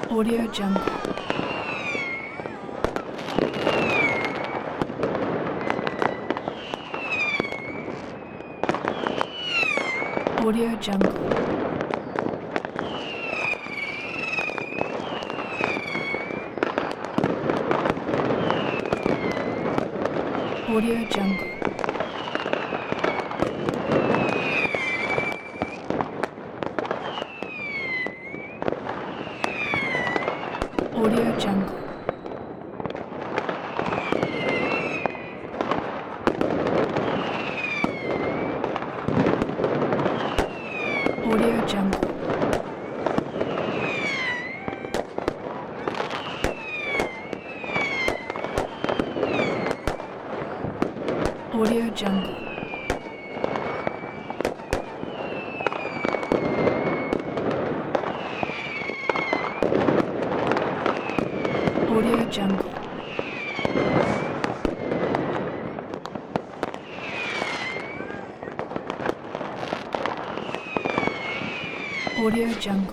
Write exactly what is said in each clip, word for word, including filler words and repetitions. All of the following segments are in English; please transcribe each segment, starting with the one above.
Audio Jungle. Audio Jungle. Audio Jungle. Audio Jungle. Audio Jungle. Audio Jungle. Audio Jungle. Audio Jungle.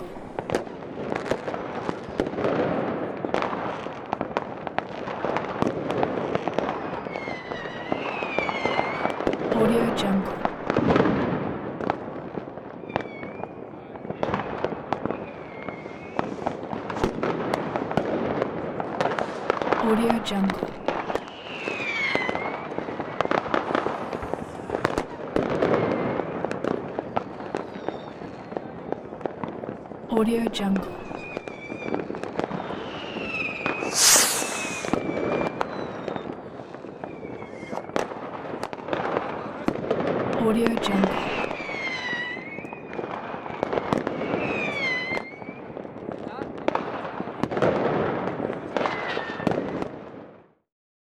Audio Jungle. Audio Jungle. Audio Jungle. Audio Jungle.